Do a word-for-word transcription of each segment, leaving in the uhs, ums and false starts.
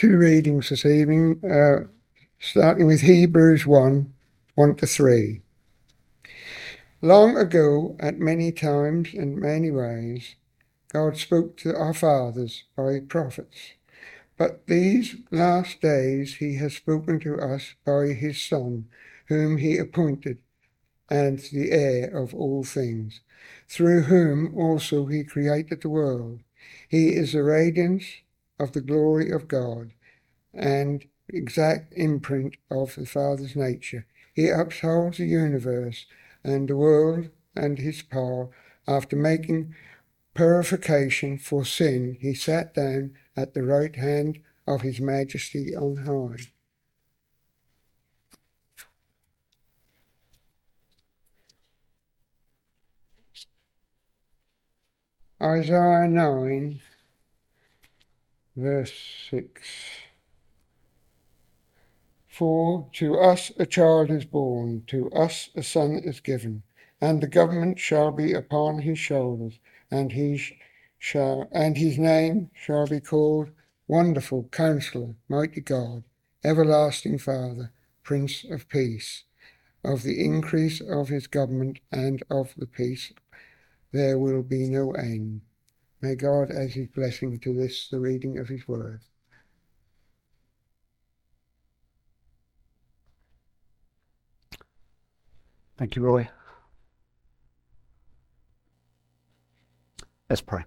two readings this evening, uh, starting with Hebrews one, one to three. Long ago, at many times and many ways, God spoke to our fathers by prophets. But these last days he has spoken to us by his Son, whom he appointed, and the heir of all things, through whom also he created the world. He is the radiance of the glory of God, and exact imprint of the Father's nature. He upholds the universe and the world and his power. After making purification for sin, he sat down at the right hand of his majesty on high. Isaiah nine, verse six. For to us a child is born, to us a son is given, and the government shall be upon his shoulders, and he shall, and his name shall be called Wonderful Counselor, Mighty God, Everlasting Father, Prince of Peace. Of the increase of his government and of the peace there will be no end. May God add his blessing to this, the reading of his word. Thank you, Roy. Let's pray.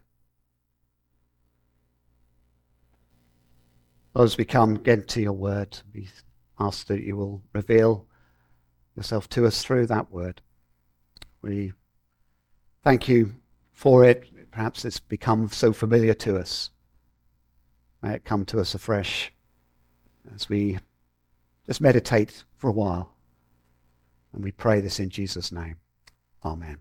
As we come again to your word, we ask that you will reveal yourself to us through that word. We thank you for it. Perhaps it's become so familiar to us. May it come to us afresh as we just meditate for a while. And we pray this in Jesus' name. Amen.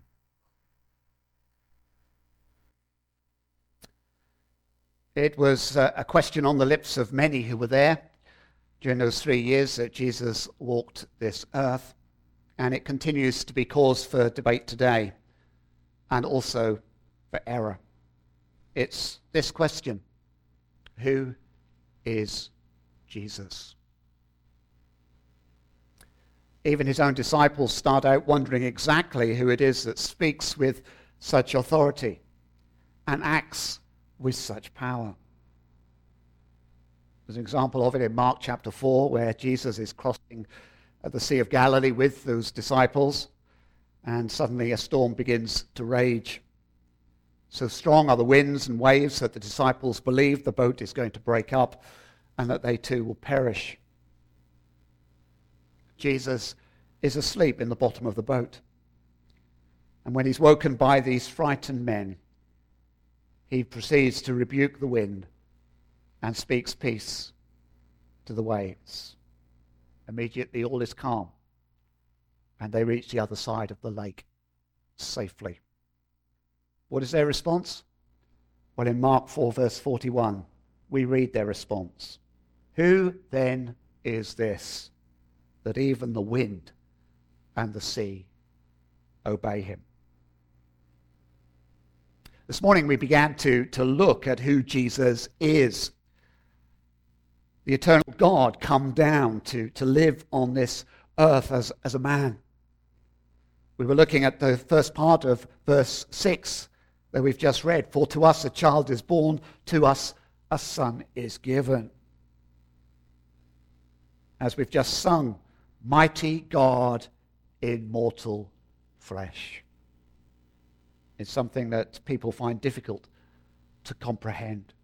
It was a question on the lips of many who were there during those three years that Jesus walked this earth. And it continues to be cause for debate today and also for error. It's this question: who is Jesus? Even his own disciples start out wondering exactly who it is that speaks with such authority and acts with such power. There's an example of it in Mark chapter four, where Jesus is crossing at the Sea of Galilee with those disciples, and suddenly a storm begins to rage. So strong are the winds and waves that the disciples believe the boat is going to break up and that they too will perish. Jesus is asleep in the bottom of the boat. And when he's woken by these frightened men, he proceeds to rebuke the wind and speaks peace to the waves. Immediately all is calm, and they reach the other side of the lake safely. What is their response? Well, in Mark four, verse forty-one, we read their response. Who then is this, that even the wind and the sea obey him? This morning we began to, to look at who Jesus is. The eternal God come down to, to live on this earth as, as a man. We were looking at the first part of verse six that we've just read. For to us a child is born, to us a son is given. As we've just sung, mighty God in mortal flesh. It's something that people find difficult to comprehend.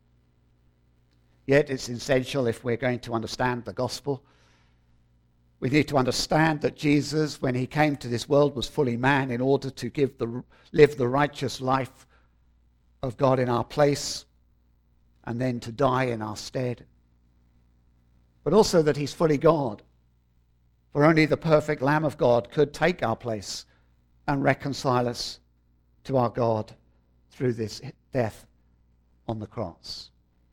Yet it's essential if we're going to understand the gospel. We need to understand that Jesus, when he came to this world, was fully man in order to give the, live the righteous life of God in our place and then to die in our stead. But also that he's fully God. For only the perfect Lamb of God could take our place and reconcile us to our God through this death on the cross.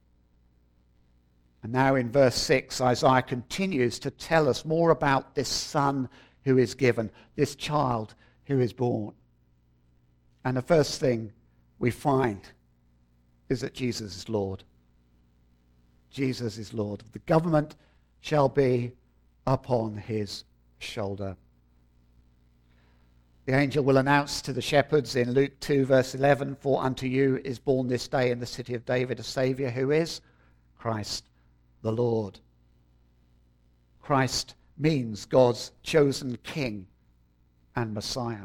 And now in verse six, Isaiah continues to tell us more about this son who is given, this child who is born. And the first thing we find is that Jesus is Lord. Jesus is Lord. The government shall be upon his shoulder. The angel will announce to the shepherds in Luke two verse eleven, for unto you is born this day in the city of David a Saviour, who is Christ the Lord. Christ means God's chosen King and Messiah.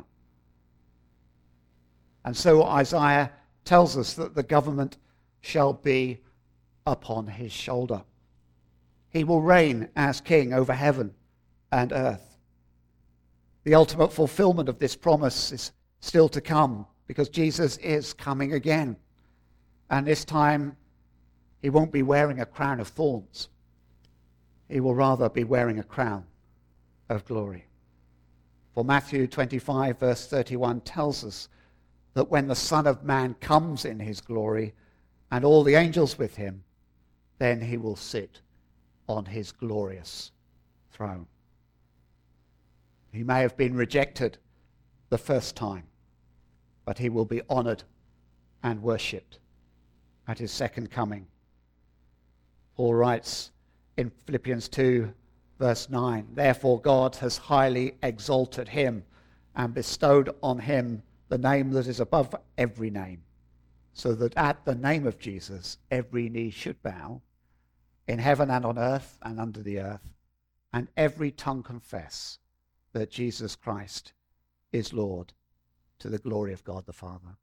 And so Isaiah tells us that the government shall be upon his shoulder. He will reign as king over heaven and earth. The ultimate fulfillment of this promise is still to come, because Jesus is coming again. And this time, he won't be wearing a crown of thorns. He will rather be wearing a crown of glory. For Matthew twenty-five, verse thirty-one tells us that when the Son of Man comes in his glory, and all the angels with him, then he will sit on his glorious throne. He may have been rejected the first time, but he will be honored and worshipped at his second coming. Paul writes in Philippians two, verse nine, therefore God has highly exalted him and bestowed on him the name that is above every name, so that at the name of Jesus every knee should bow, in heaven and on earth and under the earth, and every tongue confess that Jesus Christ is Lord, to the glory of God the Father.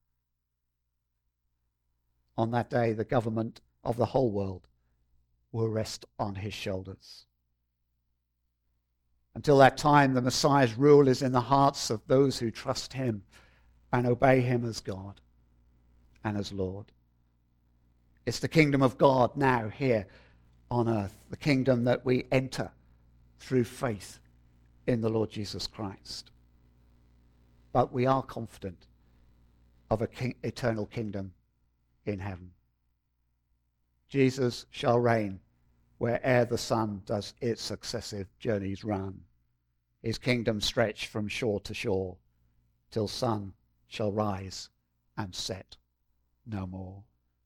On that day, the government of the whole world will rest on his shoulders. Until that time, the Messiah's rule is in the hearts of those who trust him and obey him as God and as Lord. It's the kingdom of God now here on earth, the kingdom that we enter through faith in the Lord Jesus Christ. But we are confident of a king, eternal kingdom in heaven. Jesus shall reign where'er the sun does its successive journeys run. His kingdom stretch from shore to shore, till sun shall rise and set no more.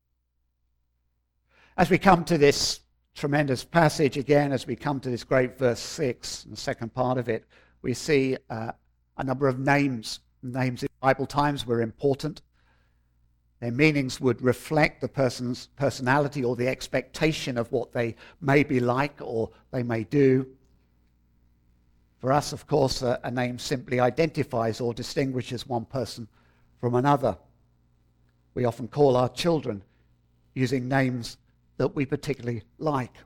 As we come to this tremendous passage again, as we come to this great verse six, the second part of it, we see uh, a number of names. Names in Bible times were important. Their meanings would reflect the person's personality or the expectation of what they may be like or they may do. For us, of course, a, a name simply identifies or distinguishes one person from another. We often call our children using names that we particularly like.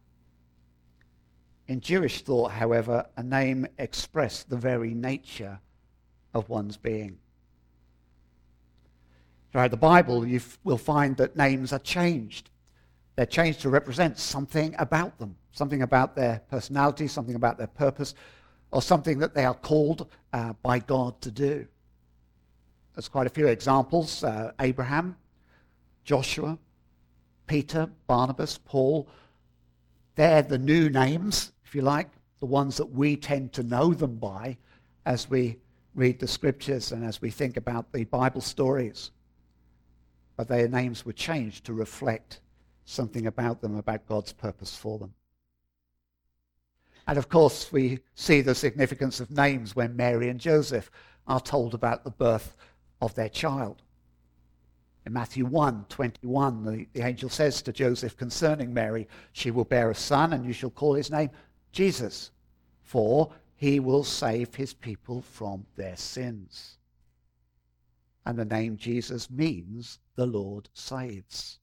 In Jewish thought, however, a name expressed the very nature of one's being. Throughout the Bible, you will find that names are changed. They're changed to represent something about them, something about their personality, something about their purpose, or something that they are called uh, by God to do. There's quite a few examples. Uh, Abraham, Joshua, Peter, Barnabas, Paul. They're the new names, if you like, the ones that we tend to know them by as we read the scriptures and as we think about the Bible stories. But their names were changed to reflect something about them, about God's purpose for them. And of course, we see the significance of names when Mary and Joseph are told about the birth of their child. In Matthew one twenty-one, the, the angel says to Joseph concerning Mary, she will bear a son, and you shall call his name Jesus, for he will save his people from their sins. And the name Jesus means the Lord saves.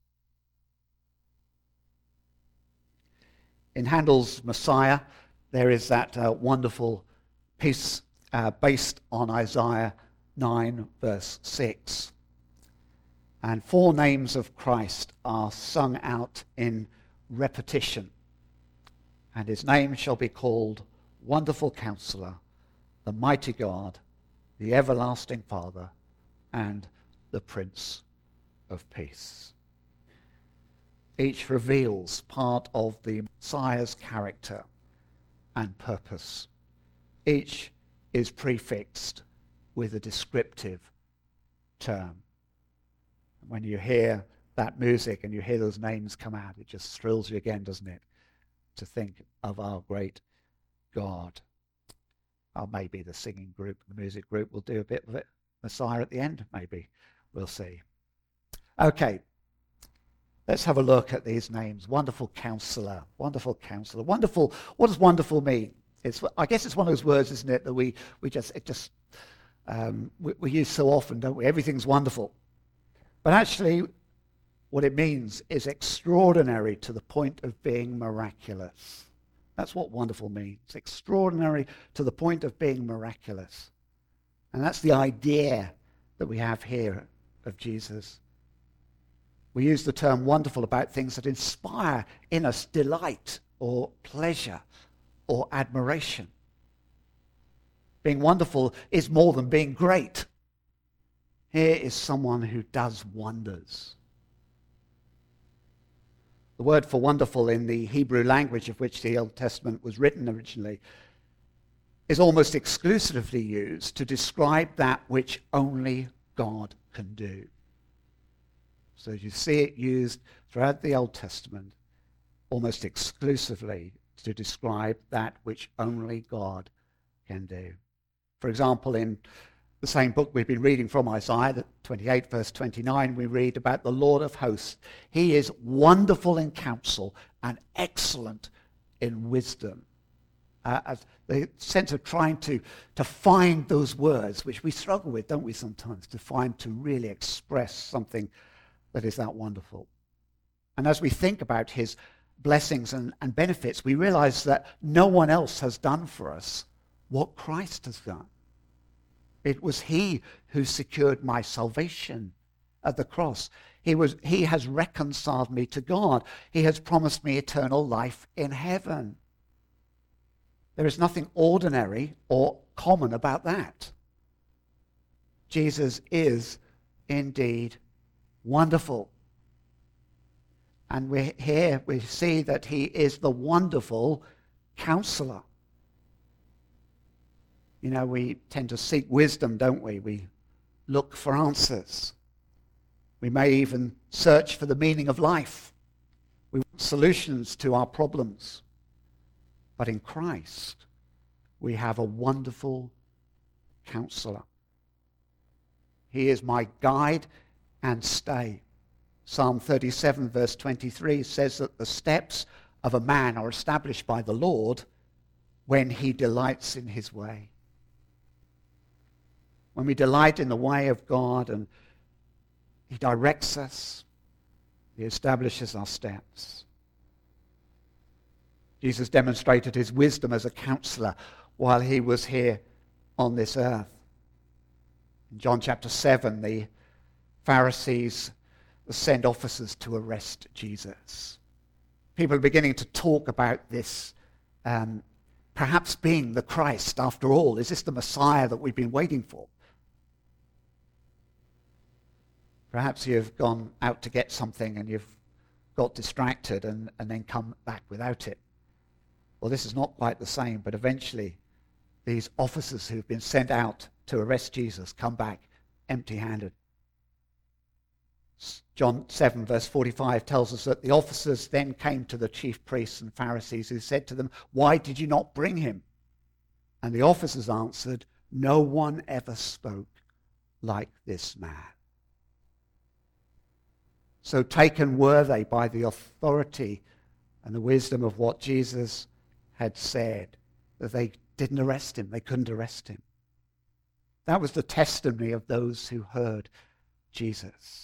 In Handel's Messiah, there is that uh, wonderful piece uh, based on Isaiah nine, verse six. And four names of Christ are sung out in repetition. And his name shall be called Wonderful Counselor, the Mighty God, the Everlasting Father, and the Prince of Peace. Each reveals part of the Messiah's character and purpose. Each is prefixed with a descriptive term. When you hear that music and you hear those names come out, it just thrills you again, doesn't it? To think of our great God. Or maybe the singing group, the music group will do a bit of it. Messiah at the end, maybe. We'll see. Okay. Let's have a look at these names. Wonderful Counselor. Wonderful Counselor. Wonderful. What does wonderful mean? It's, I guess it's one of those words, isn't it, that we, we just, it just, um, we, we use so often, don't we? Everything's wonderful. But actually, what it means is extraordinary to the point of being miraculous. That's what wonderful means. Extraordinary to the point of being miraculous. And that's the idea that we have here of Jesus. We use the term wonderful about things that inspire in us delight or pleasure or admiration. Being wonderful is more than being great. Here is someone who does wonders. The word for wonderful in the Hebrew language of which the Old Testament was written originally is almost exclusively used to describe that which only God can do. So you see it used throughout the Old Testament almost exclusively to describe that which only God can do. For example, in the same book we've been reading from Isaiah, twenty-eight, verse twenty-nine, we read about the Lord of hosts. He is wonderful in counsel and excellent in wisdom. Uh, as the sense of trying to, to find those words, which we struggle with, don't we, sometimes, to find to really express something that is that wonderful. And as we think about his blessings and, and benefits, we realize that no one else has done for us what Christ has done. It was he who secured my salvation at the cross. He was, he has reconciled me to God. He has promised me eternal life in heaven. There is nothing ordinary or common about that. Jesus is indeed wonderful. And we here we see that he is the wonderful Counselor. You know, we tend to seek wisdom, don't we? We look for answers. We may even search for the meaning of life. We want solutions to our problems. But in Christ, we have a wonderful Counselor. He is my guide and stay. Psalm thirty-seven, verse twenty-three says that the steps of a man are established by the Lord when he delights in his way. When we delight in the way of God and he directs us, he establishes our steps. Jesus demonstrated his wisdom as a counselor while he was here on this earth. In John chapter seven, the Pharisees send officers to arrest Jesus. People are beginning to talk about this um, perhaps being the Christ after all. Is this the Messiah that we've been waiting for? Perhaps you've gone out to get something and you've got distracted and, and then come back without it. Well, this is not quite the same, but eventually these officers who've been sent out to arrest Jesus come back empty-handed. John seven, verse forty-five tells us that the officers then came to the chief priests and Pharisees who said to them, "Why did you not bring him?" And the officers answered, "No one ever spoke like this man." So taken were they by the authority and the wisdom of what Jesus had said, that they didn't arrest him. They couldn't arrest him. That was the testimony of those who heard Jesus.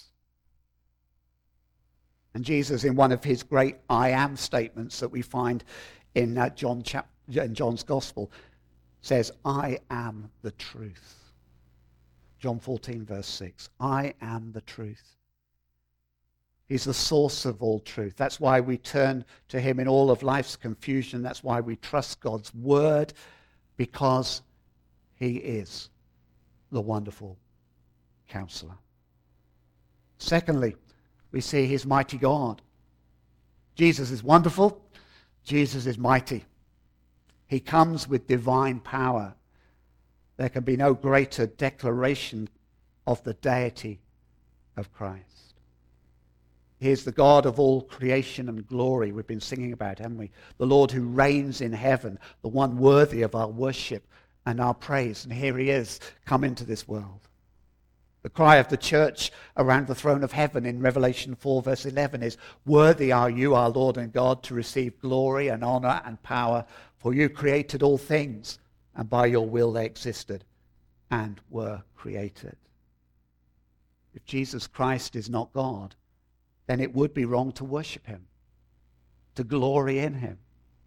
And Jesus, in one of his great I am statements that we find in, uh, John chap- in John's Gospel, says, "I am the truth." John fourteen, verse six. I am the truth. He's the source of all truth. That's why we turn to him in all of life's confusion. That's why we trust God's word, because he is the wonderful Counselor. Secondly, we see his mighty God. Jesus is wonderful. Jesus is mighty. He comes with divine power. There can be no greater declaration of the deity of Christ. He is the God of all creation and glory we've been singing about, haven't we? The Lord who reigns in heaven, the one worthy of our worship and our praise. And here he is, come into this world. The cry of the church around the throne of heaven in Revelation four verse eleven is, worthy are you, our Lord and God, to receive glory and honor and power, for you created all things, and by your will they existed and were created. If Jesus Christ is not God, then it would be wrong to worship him, to glory in him.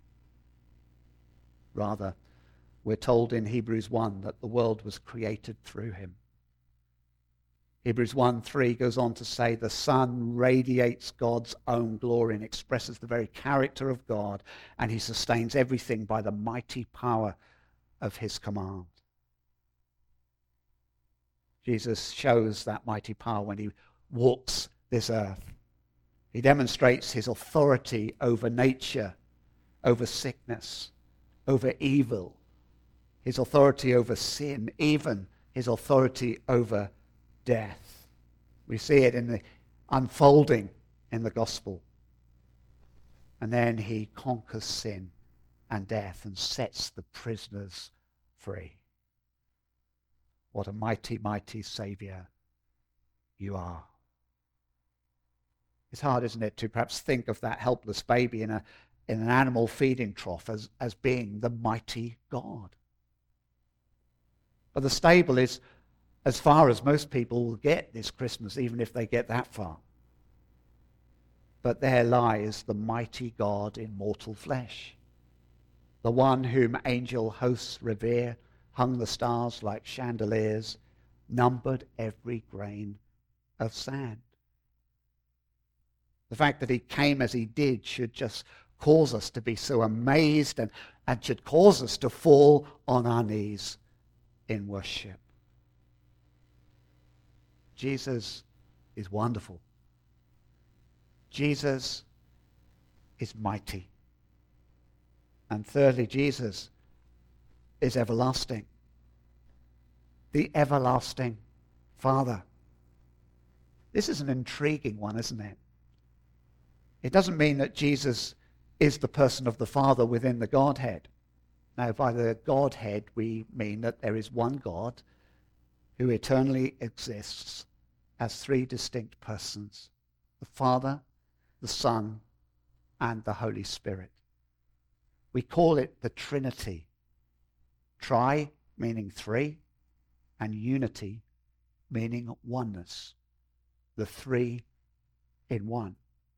Rather, we're told in Hebrews one that the world was created through him. Hebrews one three goes on to say, the Son radiates God's own glory and expresses the very character of God, and he sustains everything by the mighty power of his command. Jesus shows that mighty power when he walks this earth. He demonstrates his authority over nature, over sickness, over evil, his authority over sin, even his authority over death. We see it in the unfolding in the gospel. And then he conquers sin and death and sets the prisoners free. What a mighty, mighty Saviour you are. It's hard, isn't it, to perhaps think of that helpless baby in a in an animal feeding trough as, as being the mighty God. But the stable is as far as most people will get this Christmas, even if they get that far. But there lies the mighty God in mortal flesh, the one whom angel hosts revere, hung the stars like chandeliers, numbered every grain of sand. The fact that he came as he did should just cause us to be so amazed and, and should cause us to fall on our knees in worship. Jesus is wonderful. Jesus is mighty. And thirdly, Jesus is everlasting. The everlasting Father. This is an intriguing one, isn't it? It doesn't mean that Jesus is the person of the Father within the Godhead. Now, by the Godhead, we mean that there is one God who eternally exists as three distinct persons: the Father, the Son, and the Holy Spirit. We call it the Trinity. Tri meaning three, and unity meaning oneness. The three in one.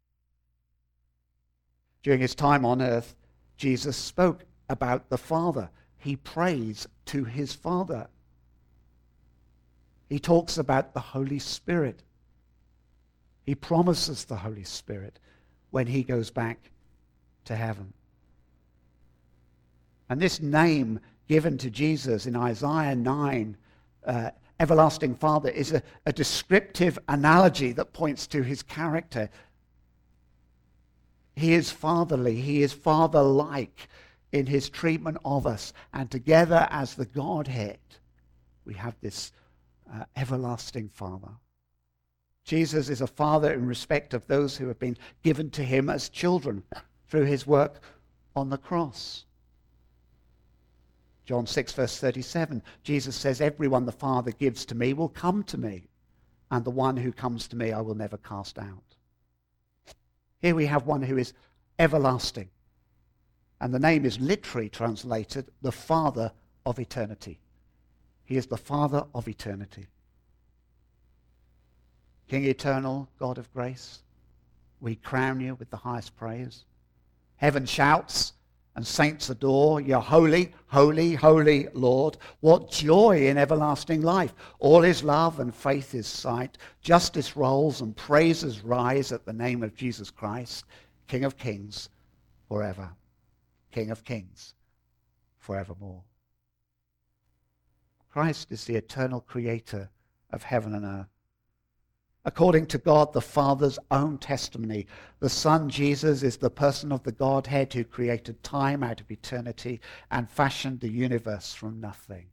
During his time on earth, Jesus spoke about the Father. He prays to his Father. He talks about the Holy Spirit. He promises the Holy Spirit when he goes back to heaven. And this name given to Jesus in Isaiah nine, uh, Everlasting Father, is a, a descriptive analogy that points to his character. He is fatherly. He is father-like in his treatment of us. And together as the Godhead, we have this uh, everlasting Father. Jesus is a father in respect of those who have been given to him as children through his work on the cross. John six verse thirty-seven, Jesus says, everyone the Father gives to me will come to me, and the one who comes to me I will never cast out. Here we have one who is everlasting, and the name is literally translated the Father of eternity. He is the Father of eternity. King eternal, God of grace, we crown you with the highest praise. Heaven shouts and saints adore. You're holy, holy, holy Lord. What joy in everlasting life. All is love and faith is sight. Justice rolls and praises rise at the name of Jesus Christ, King of kings forever. King of kings forevermore. Christ is the eternal creator of heaven and earth. According to God the Father's own testimony, the Son Jesus is the person of the Godhead who created time out of eternity and fashioned the universe from nothing.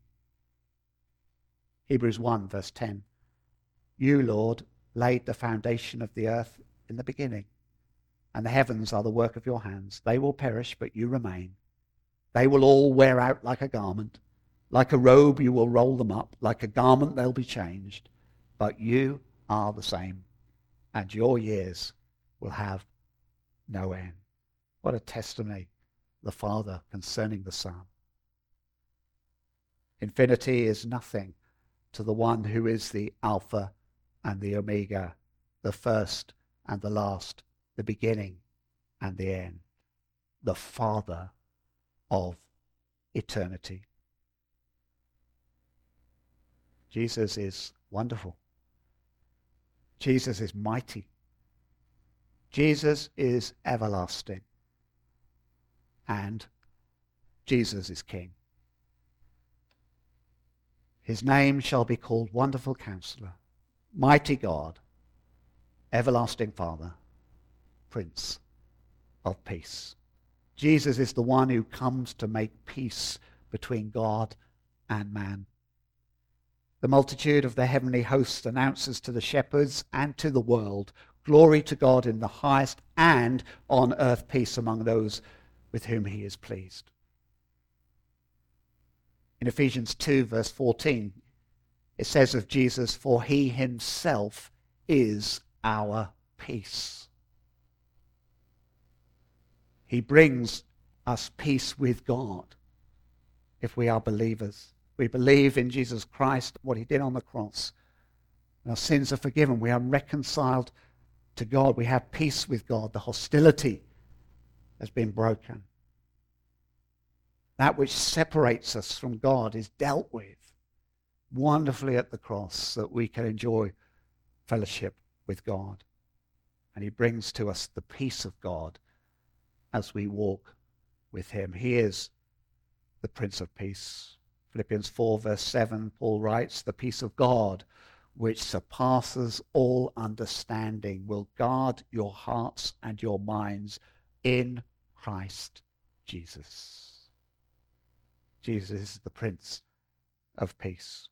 Hebrews one verse ten. You, Lord, laid the foundation of the earth. in the beginning, and the heavens are the work of your hands. They will perish, but you remain. They will all wear out like a garment. Like a robe you will roll them up. Like a garment they'll be changed. But you are the same, and your years will have no end. What a testimony, the Father concerning the Son. Infinity is nothing to the one who is the Alpha and the Omega, the first and the last, the beginning and the end, the Father of eternity. Jesus is wonderful. Jesus is mighty. Jesus is everlasting. And Jesus is King. His name shall be called Wonderful Counselor, Mighty God, Everlasting Father, Prince of Peace. Jesus is the one who comes to make peace between God and man. The multitude of the heavenly hosts announces to the shepherds and to the world, glory to God in the highest, and on earth peace among those with whom he is pleased. In Ephesians two, verse fourteen, it says of Jesus, for he himself is our peace. He brings us peace with God if we are believers. We believe in Jesus Christ, what he did on the cross. Our sins are forgiven. We are reconciled to God. We have peace with God. The hostility has been broken. That which separates us from God is dealt with wonderfully at the cross so that we can enjoy fellowship with God. And he brings to us the peace of God as we walk with him. He is the Prince of Peace. Philippians four, verse seven, Paul writes, the peace of God, which surpasses all understanding, will guard your hearts and your minds in Christ Jesus. Jesus is the Prince of Peace.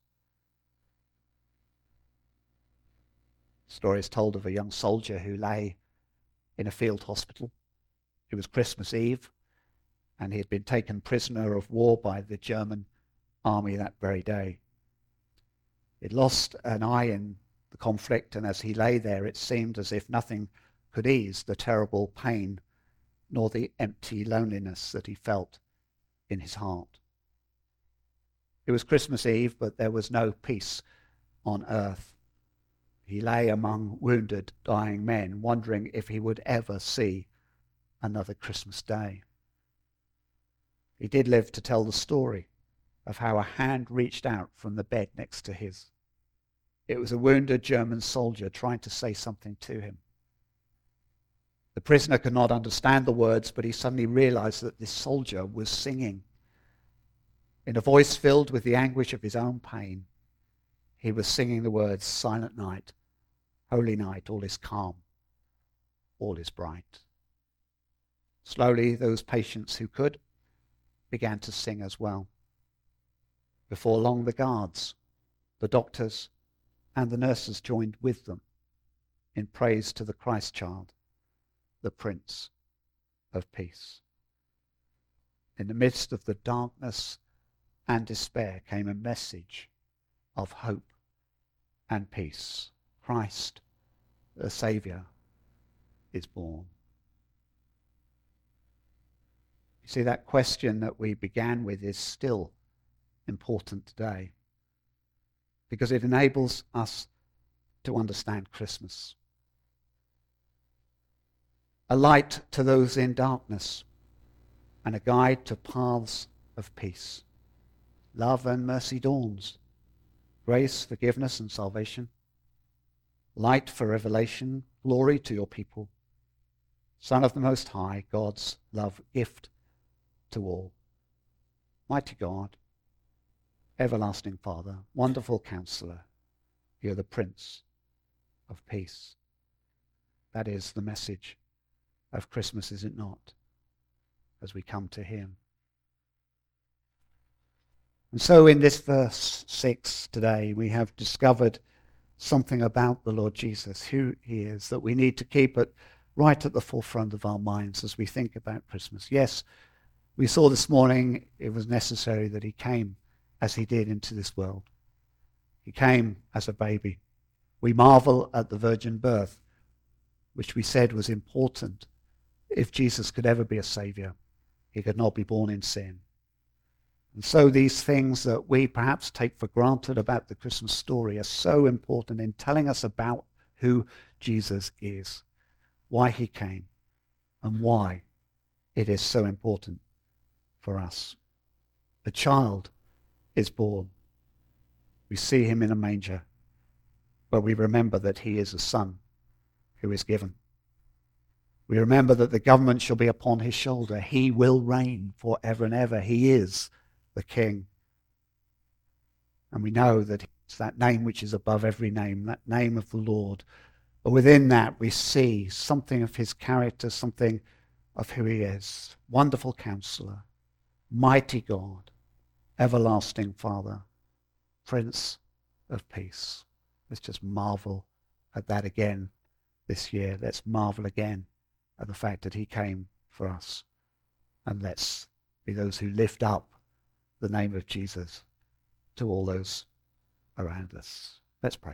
The story is told of a young soldier who lay in a field hospital. It was Christmas Eve, and he had been taken prisoner of war by the German army that very day. He'd lost an eye in the conflict, and as he lay there, it seemed as if nothing could ease the terrible pain nor the empty loneliness that he felt in his heart. It was Christmas Eve, but there was no peace on earth. He lay among wounded, dying men, wondering if he would ever see another Christmas day. He did live to tell the story of how a hand reached out from the bed next to his. It was a wounded German soldier trying to say something to him. The prisoner could not understand the words, but he suddenly realized that this soldier was singing. In a voice filled with the anguish of his own pain, he was singing the words, Silent night, holy night, all is calm, all is bright. Slowly, those patients who could began to sing as well. Before long, the guards, the doctors, and the nurses joined with them in praise to the Christ child, the Prince of Peace. In the midst of the darkness and despair came a message of hope and peace. Christ, the Saviour, is born. You see, that question that we began with is still important today because it enables us to understand Christmas. A light to those in darkness and a guide to paths of peace. Love and mercy dawns. Grace, forgiveness, and salvation. Light for revelation. Glory to your people. Son of the Most High, God's love gift to all. Mighty God, everlasting Father, wonderful Counselor, you're the Prince of Peace. That is the message of Christmas, is it not? As we come to him. And so in this verse six today, we have discovered something about the Lord Jesus, who he is, that we need to keep it right at the forefront of our minds as we think about Christmas. Yes, we saw this morning it was necessary that he came as he did into this world. He came as a baby. We marvel at the virgin birth, which we said was important. If Jesus could ever be a saviour, he could not be born in sin. And so these things that we perhaps take for granted about the Christmas story are so important in telling us about who Jesus is, why he came, and why it is so important for us. A child is born. We see him in a manger, but we remember that he is a son who is given. We remember that the government shall be upon his shoulder. He will reign forever and ever. He is the King. And we know that it's that name which is above every name, that name of the Lord. But within that we see something of his character, something of who he is. Wonderful Counselor, Mighty God, Everlasting Father, Prince of Peace. Let's just marvel at that again this year. Let's marvel again at the fact that he came for us. And let's be those who lift up the name of Jesus to all those around us. Let's pray.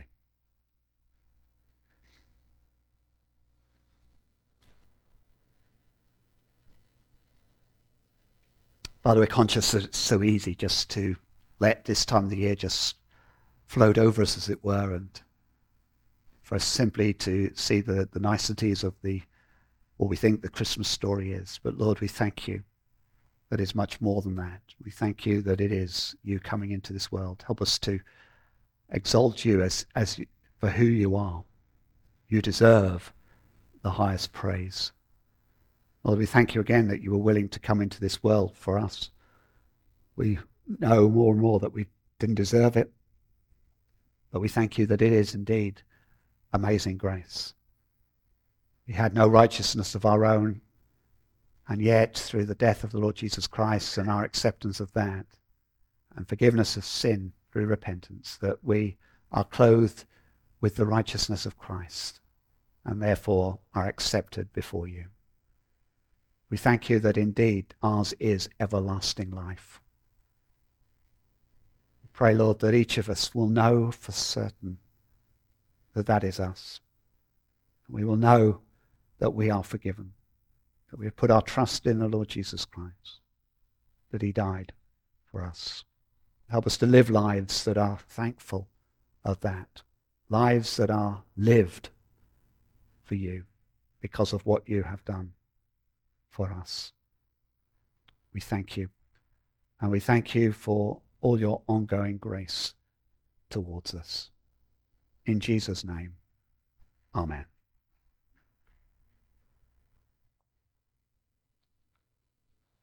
Father, we're conscious that it's so easy just to let this time of the year just float over us, as it were, and for us simply to see the, the niceties of the what we think the Christmas story is. But Lord, we thank you that it's much more than that. We thank you that it is you coming into this world. Help us to exalt you as, as you, for who you are. You deserve the highest praise. Lord, we thank you again that you were willing to come into this world for us. We know more and more that we didn't deserve it, but we thank you that it is indeed amazing grace. We had no righteousness of our own, and yet through the death of the Lord Jesus Christ and our acceptance of that, and forgiveness of sin through repentance, that we are clothed with the righteousness of Christ, and therefore are accepted before you. We thank you that indeed ours is everlasting life. We pray, Lord, that each of us will know for certain that that is us. We will know that we are forgiven, that we have put our trust in the Lord Jesus Christ, that he died for us. Help us to live lives that are thankful of that, lives that are lived for you because of what you have done for us. We thank you, and we thank you for all your ongoing grace towards us. In Jesus' name, amen.